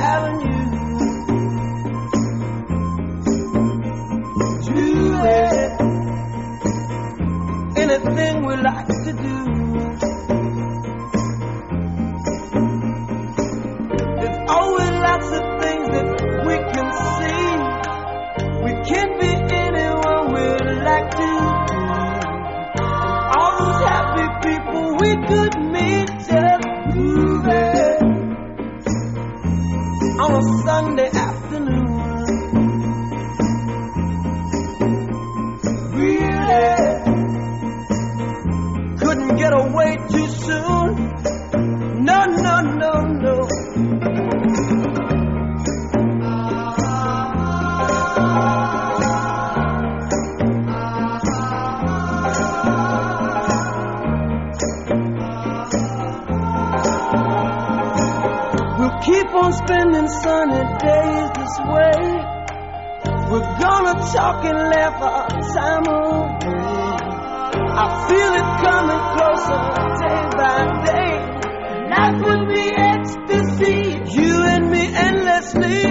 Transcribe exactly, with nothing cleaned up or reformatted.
Avenue. Juliet, anything we like to do. There's always lots of things that we can see. We can't be anyone we'd like to be. All those happy people we could meet just moving on a Sunday afternoon. Really couldn't get away too soon. No, no, no, no. We'll keep on spending sunny days this way. We're gonna talk and laugh our time away. I feel it coming closer day by day. Life would be ecstasy, you and me endlessly.